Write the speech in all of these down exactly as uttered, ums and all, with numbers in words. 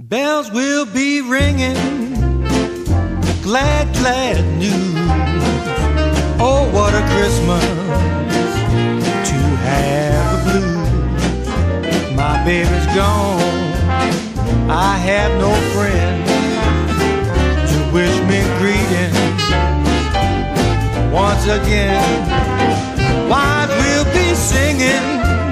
Bells will be ringing, glad, glad news. Oh, what a Christmas to have the blues. My baby's gone, I have no friend to wish me greetings once again. Wives will be singing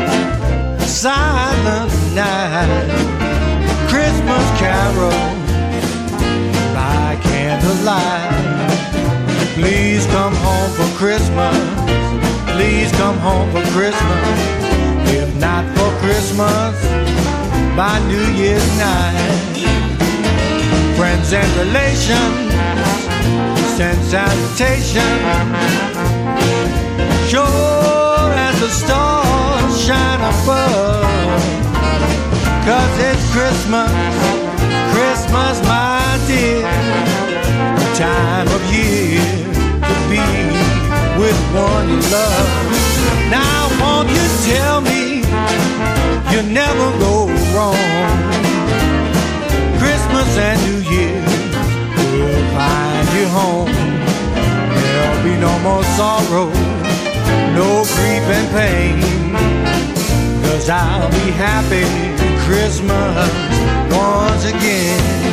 Silent Night, Christmas carol by candlelight. Please come home for Christmas, please come home for Christmas. If not for Christmas, by New Year's night. Friends and relations send salutations, sure as the stars shine above. 'Cause it's Christmas, Christmas, my dear, the time of year to be with one you love. Now won't you tell me you never go wrong? Christmas and New Year will find you home. There'll be no more sorrow, no grief and pain, 'cause I'll be happy Christmas once again.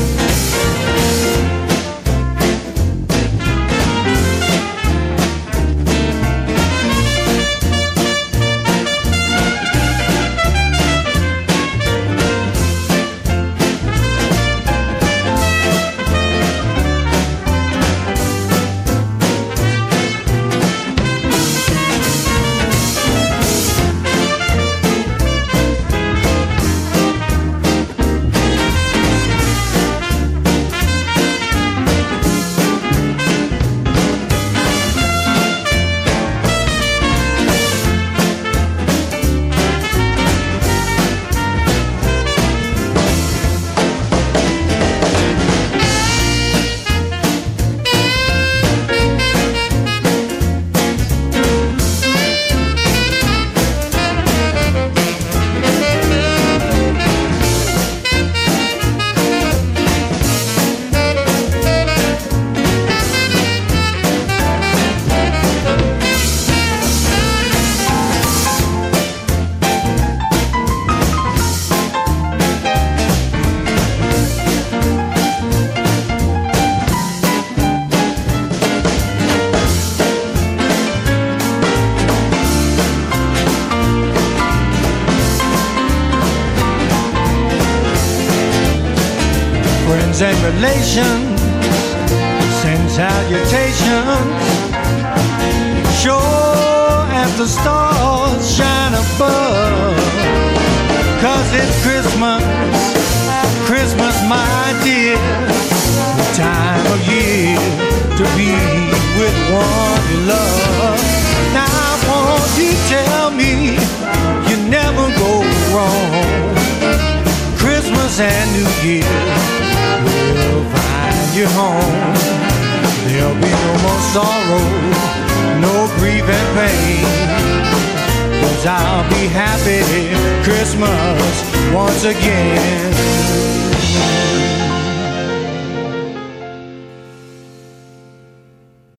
Friends and relations send salutations, sure as the stars shine above. 'Cause it's Christmas, Christmas, my dear, the time of year to be with one you love. Now won't you tell me you never go wrong? Christmas and New Year will find you home. There'll be no more sorrow, no grief and pain, 'cause I'll be happy Christmas once again.